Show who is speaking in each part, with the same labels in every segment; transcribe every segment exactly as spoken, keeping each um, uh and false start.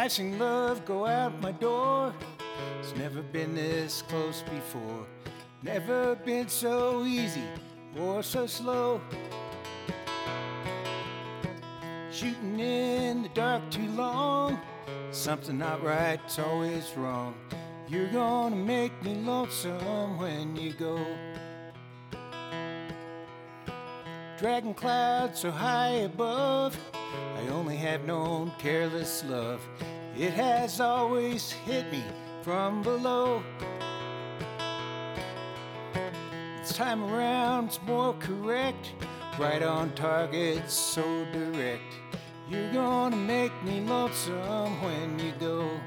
Speaker 1: I've seen love go out my door. It's never been this close before. Never been so easy or so slow. Shooting in the dark too long. Something not right, it's always wrong. You're gonna make me lonesome when you go. Dragging clouds so high above, I only have known careless love. It has always hit me from below. This time around it's more correct, right on target, so direct. You're gonna make me lonesome when you go.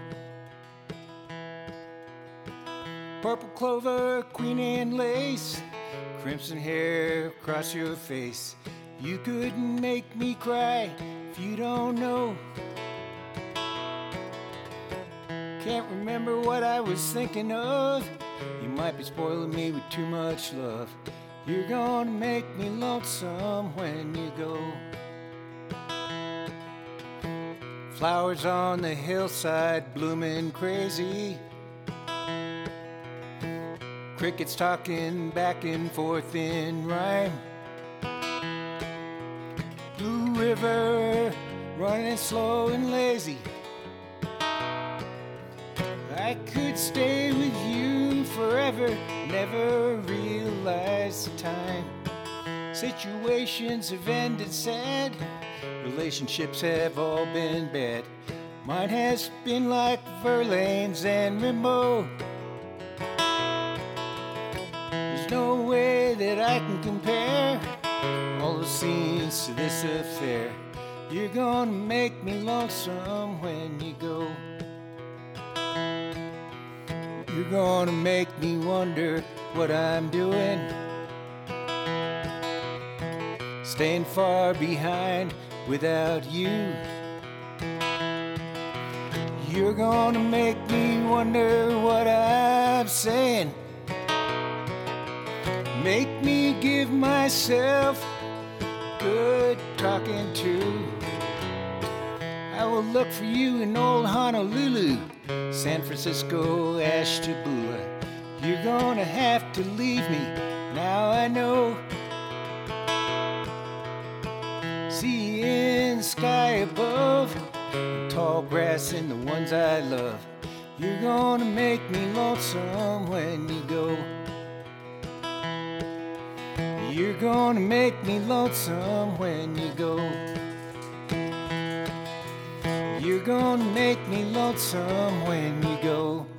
Speaker 1: Purple clover, queen and lace, crimson hair across your face. You couldn't make me cry if you don't know. Can't remember what I was thinking of. You might be spoiling me with too much love. You're gonna make me lonesome when you go. Flowers on the hillside blooming crazy. Crickets talking back and forth in rhyme. Blue river running slow and lazy. I could stay with you forever, never realize the time. Situations have ended sad, relationships have all been bad. Mine has been like Verlaine's and Rimbaud. There's no way that I can compare all the scenes to this affair. You're gonna make me lonesome when you go. You're gonna make me wonder what I'm doing, staying far behind without you. You're gonna make me wonder what I'm saying, make me give myself good talking to. I will look for you in old Honolulu, San Francisco, Ashtabula. You're gonna have to leave me, now I know. See you in the sky above, tall grass and the ones I love. You're gonna make me lonesome when you go. You're gonna make me lonesome when you go. You're gonna make me lonesome when you go.